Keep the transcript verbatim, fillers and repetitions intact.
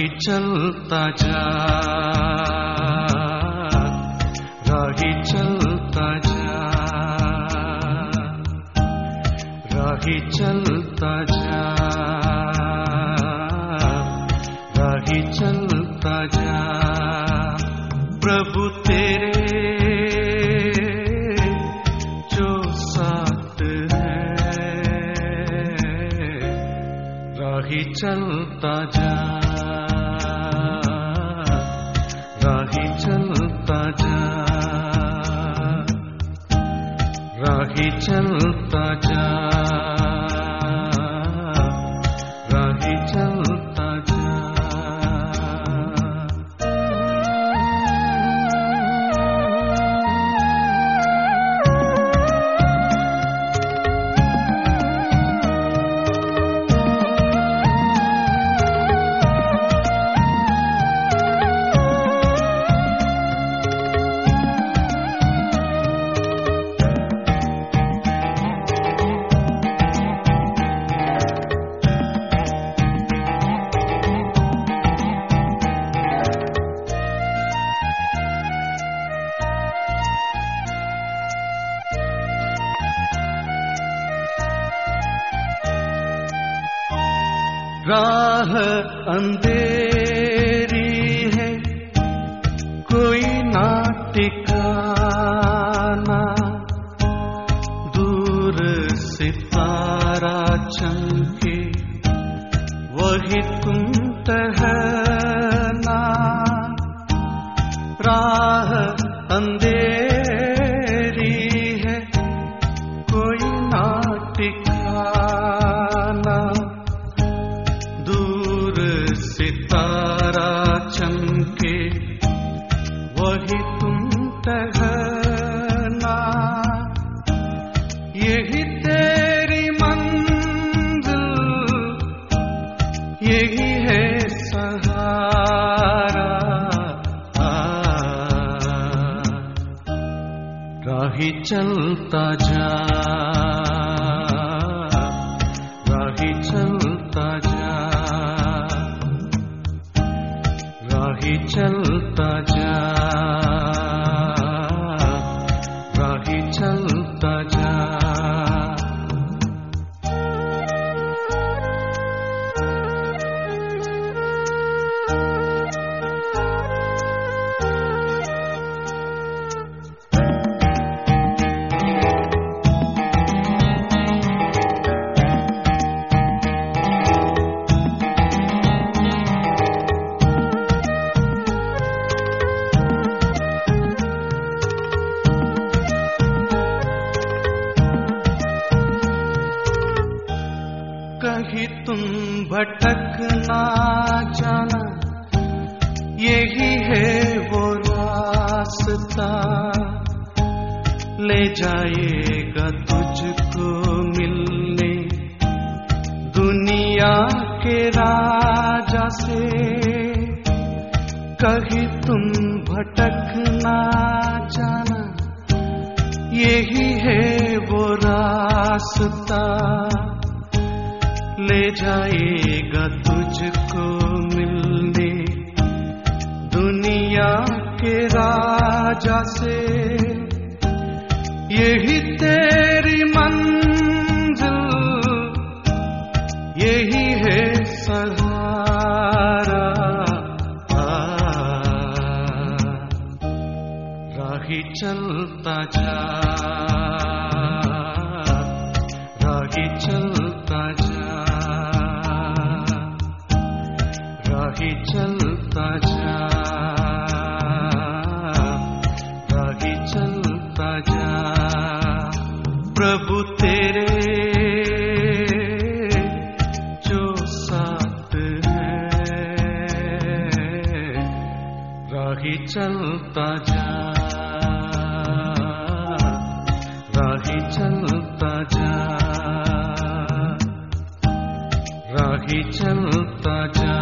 राही चलता जा, राही चलता जा, राही चलता जा, राही चलता जा। प्रभु तेरे जो साथ है, राही चलता जा, राही चलता जा, राही चलता जा, राही चलता जा। राह अंधेरी है, कोई ना ठिकाना, दूर सितारा चमके वही तुम ठहरना। राह अंधेरी है, कोई ना ठिकाना, सितारा चमके वही तुम ठहरना। यही तेरी मंजिल, यही है सहारा। राही चलता जा, राही चलता जा, राही चलता जा, राही चलता जा। कहीं तुम भटक ना जाना, यही है वो रास्ता, ले जाएगा तुझको मिलने दुनिया के राजा से। कहीं तुम भटक ना जाना, यही है वो रास्ता, ले जाएगा तुझको मिलने दुनिया के राजा से। यही तेरी मंजिल, यही है सहारा। राही चलता जा, राही चलता जा, राही चलता जा, राही चलता जा। प्रभु तेरे जो साथ है, राही चलता जा, राही चलता जा, राही चलता जा।